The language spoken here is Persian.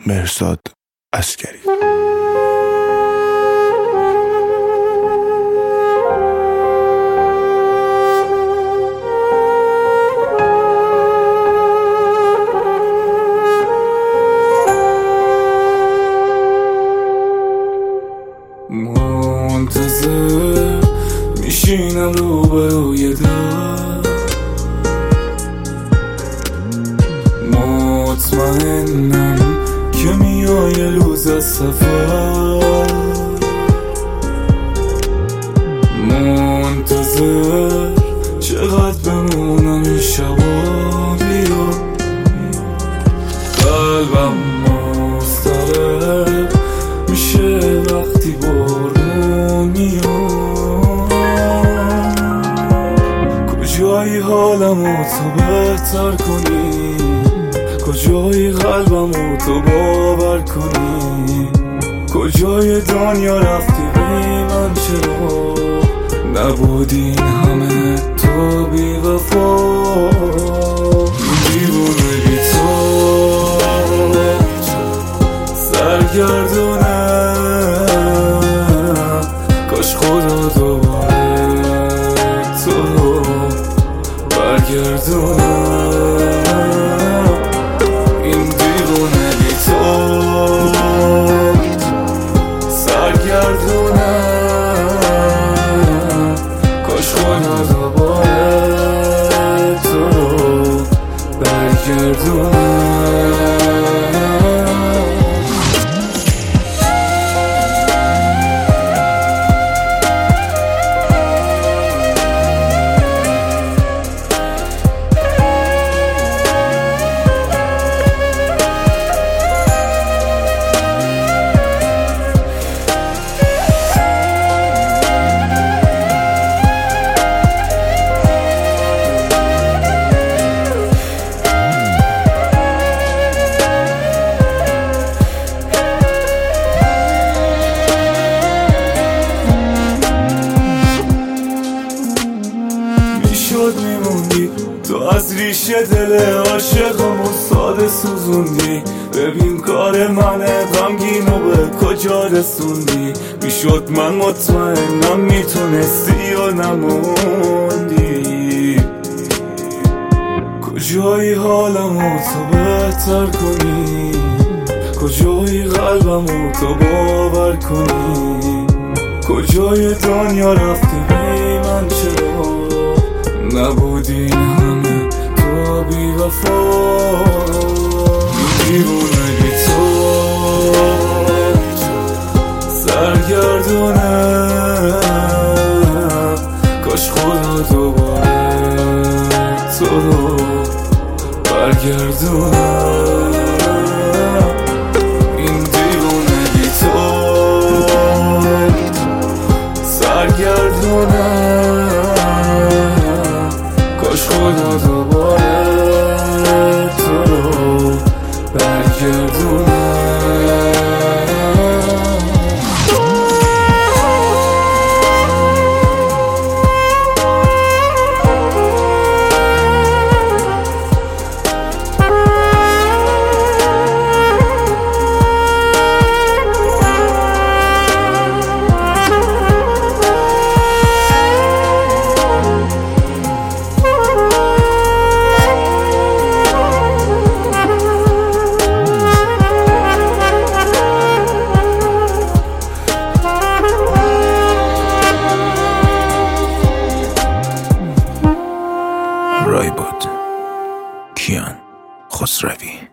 مهرزاد عسگری. منتظر میشینم روبروی در، مطمئنم که میای روز از سفر، منتظر چقدر بمونم این شبا، بیا قلبم مضطرب میشه وقتی بارون میاد. کجایی حالمو تو بهتر کنی، کجایی قلبمو تو باور کنی، کجای دنیا رفتی بی من، چرا نبودی این همه تو بی وفا. دیوونه بی تو سرگردونم، کاش خدا دوباره تو برگردونم. این دیوونه بی تو سرگردونم، کاش خدا دوباره تو برگردونم. میموندی تو از ریشه دل عاشقمو ساده سوزوندی، ببین کار منه غمگینو به کجا رسوندی. میشد من مطمئنم میتونستی و نموندی. کجایی حالمو تو بهتر کنی، کجایی قلبمو تو باور کنی، کجای دنیا رفتی بی من، چرا نبودی این همه تو بی وفا. دیوونه بی تو سرگردونم، کاش خدا دوباره تو برگردونم. این دیوونه بی تو سرگردونم، کاش خدا دوباره تو برگردونم. رایبود کیان خسروی.